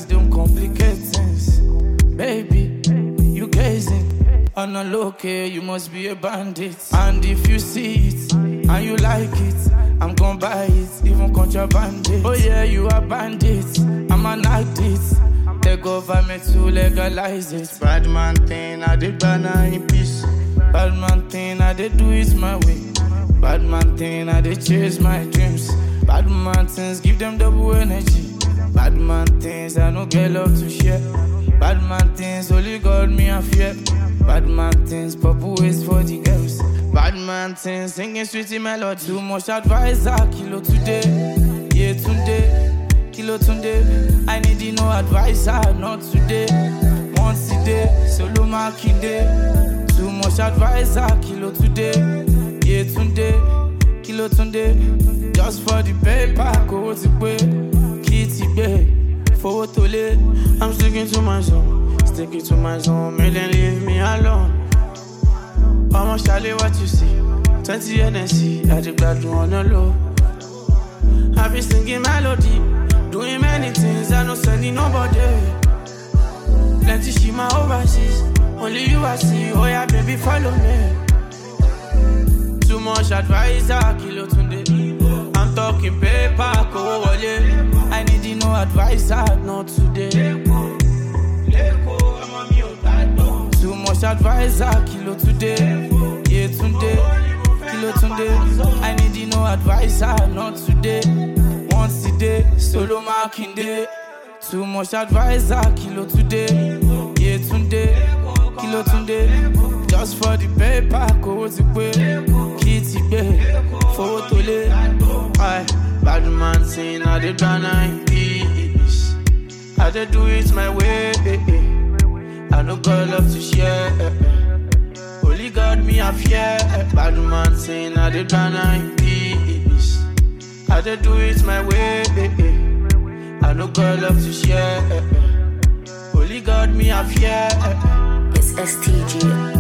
don't complicate things. Baby, you gazing on a low key, you must be a bandit. And if you see it and you like it, I'm gon' buy it, even contraband it. Oh yeah, you are bandit, I'm an addict. The government to legalize it. Bad man thing, I did banana in peace. Bad man thing, I did do it my way. Bad man thing, I did chase my dreams. Bad man things, give them double energy. Bad man things, I no get love to share. Bad man things, only God me a fear. Bad man things, purple ways for the girls. Bad man things, singing sweetie melody. Too much advisor, kilo today. Yeah, today, kilo today. I need no advisor, not today. Once a day, solo marking day. Too much advisor, kilo today. Yeah, today, kilo today. Just for the paper, go to pay. Kitty bay, for to lay. I'm sticking to my zone, make them leave me alone. Almost Charlie, what you see? 20 NSC, I did glad on the low. I be singing melody, doing many things, I don't sending nobody. Plenty she my overseas, only you I see, oh yeah baby follow me. Too much advisor, kilo tunde. I'm talking paper, go wale. I need no advisor, not today. Too much advisor, kilo today. Yeah, today, kilo today. I need no advisor, not today. Once a day, solo marking day. Too much advisor, kilo today. Yeah, today, kilo today. Just for the paper, go to pay. Kitty bay, for to lay. Aye, bad man saying I did banana in peace. I did do it my way. I no got love to share. Only God me a fear. Bad man saying I did banana in peace. I did do it my way. I no got love to share. Only God me a fear. It's STG.